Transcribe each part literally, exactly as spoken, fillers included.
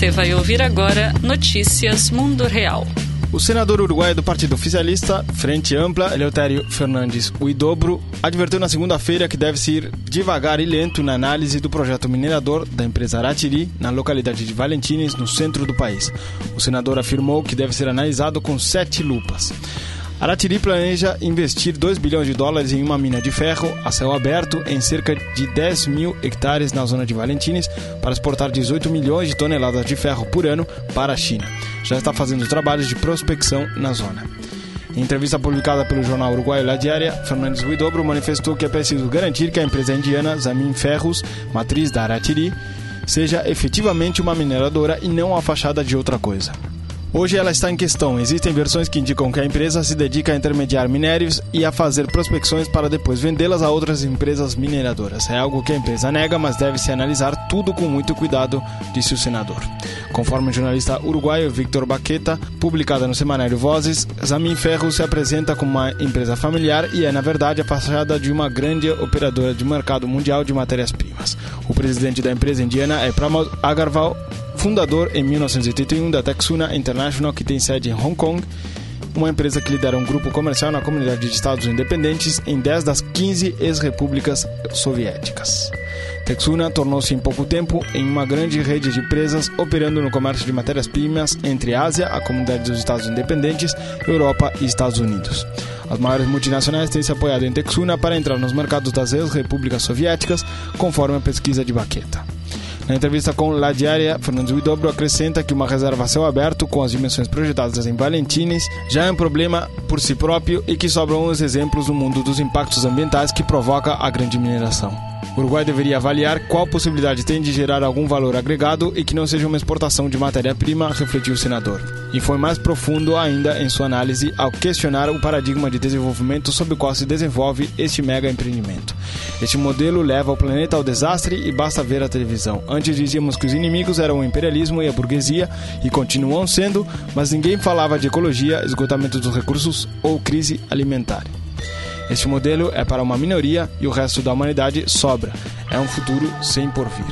Você vai ouvir agora Notícias Mundo Real. O senador uruguaio do Partido Oficialista, Frente Ampla, Eleutério Fernandes Huidobro, advertiu na segunda-feira que deve-se ir devagar e lento na análise do projeto minerador da empresa Aratiri, na localidade de Valentines, no centro do país. O senador afirmou que deve ser analisado com sete lupas. Aratiri planeja investir dois bilhões de dólares em uma mina de ferro a céu aberto em cerca de dez mil hectares na zona de Valentines para exportar dezoito milhões de toneladas de ferro por ano para a China. Já está fazendo trabalhos de prospecção na zona. Em entrevista publicada pelo jornal uruguaio La Diaria, Fernandes Huidobro manifestou que é preciso garantir que a empresa indiana Zamin Ferros, matriz da Aratiri, seja efetivamente uma mineradora e não a fachada de outra coisa. Hoje ela está em questão. Existem versões que indicam que a empresa se dedica a intermediar minérios e a fazer prospecções para depois vendê-las a outras empresas mineradoras. É algo que a empresa nega, mas deve-se analisar tudo com muito cuidado, disse o senador. Conforme o jornalista uruguaio Victor Baqueta, publicada no semanário Vozes, Zamin Ferro se apresenta como uma empresa familiar e é, na verdade, a fachada de uma grande operadora de mercado mundial de matérias-primas. O presidente da empresa indiana é Pramod Agarwal, fundador em mil novecentos e oitenta e um da Texuna International, que tem sede em Hong Kong, uma empresa que lidera um grupo comercial na comunidade de estados independentes em dez das quinze ex-repúblicas soviéticas. Texuna tornou-se em pouco tempo em uma grande rede de empresas operando no comércio de matérias-primas entre a Ásia, a comunidade dos estados independentes, Europa e Estados Unidos. As maiores multinacionais têm se apoiado em Texuna para entrar nos mercados das ex-repúblicas soviéticas, conforme a pesquisa de Baqueta. Na entrevista com La Diaria, Fernandes Huidobro acrescenta que uma reserva a céu aberto com as dimensões projetadas em Valentines já é um problema por si próprio e que sobram os exemplos no mundo dos impactos ambientais que provoca a grande mineração. O Uruguai deveria avaliar qual possibilidade tem de gerar algum valor agregado e que não seja uma exportação de matéria-prima, refletiu o senador. E foi mais profundo ainda em sua análise ao questionar o paradigma de desenvolvimento sob o qual se desenvolve este mega empreendimento. Este modelo leva o planeta ao desastre e basta ver a televisão. Antes dizíamos que os inimigos eram o imperialismo e a burguesia, e continuam sendo, mas ninguém falava de ecologia, esgotamento dos recursos ou crise alimentar. Este modelo é para uma minoria e o resto da humanidade sobra. É um futuro sem porvir.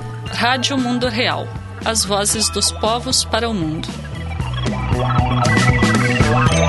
Rádio Mundo Real. As vozes dos povos para o mundo.